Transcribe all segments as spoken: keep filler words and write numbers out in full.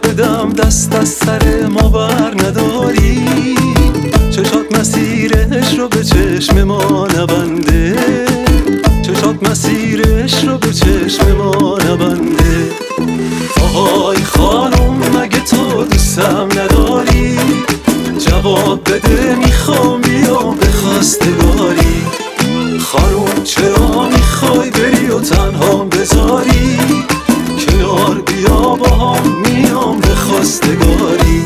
بدم دست از سر ما بر نداری، چشات مسیرش رو به چشم ما نبنده، چشات مسیرش رو به چشم ما نبنده. آهای خانم مگه تو دوستم نداری، جواب بده میخوام بیام به خواستگاری. خانم چرا میخوای بری و تنهام بذاری، کنار بیا با هم میام به خواستگاری.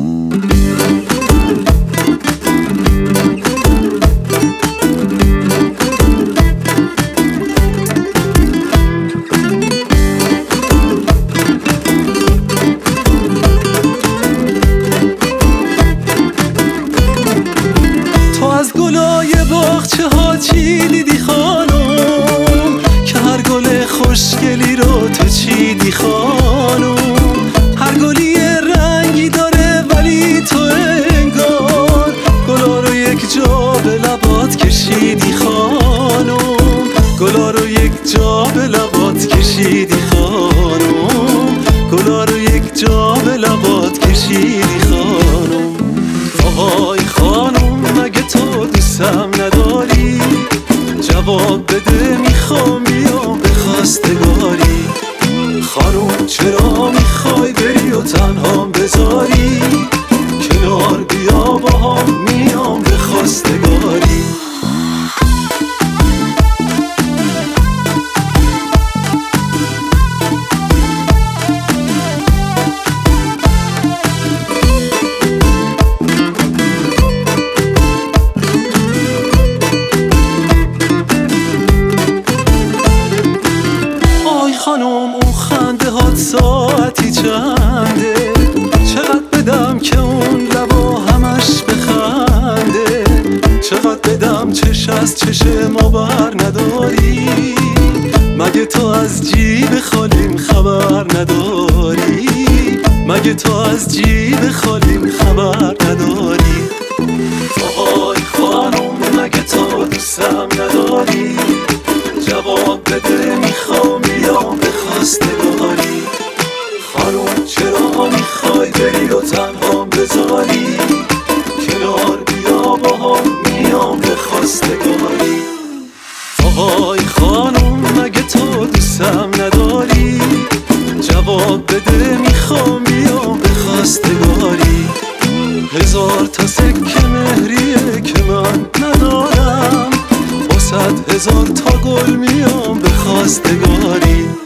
تو از گلای باغچه ها چی دیدی خانم، که هر گل خوشگلی رو تو چیدی خانم. هر گلی یه رنگی داره ولی تو انگار گلا رو یک جا به لبات کشیدی خانم، گلا رو یک جا به لبات کشیدی خانم، گلا رو یک جا به لبات کشیدی خانم. آهای خانم مگه تو دوستم نداری، جواب بده میخوام بیام به خواستگاری. خانم چرا میخوای بری و تنهام بذاری، کنار بیا با هم میام به خواستگاری. خانم اون خنده هات ساعتی چنده، چقدر بدم که اون لبا همش بخنده، چقدر بدم چش از چش ما بر نداری، مگه تو از جیب خالیم خبر نداری، مگه تو از جیب خالیم خبر نداری. آهای خانم مگه تو دوستم نداری، جواب بده میخوام بیام به خواستگاری. خانم چرا میخوای بری و تنهام بذاری، کنار بیا با هم میام به خواستگاری. آهای خانم مگه تو دوستم نداری، جواب بده میخوام بیام به خواستگاری. هزار تا سکه مهریه که من ندارم، با صد هزار تا گل میام به خواستگاری.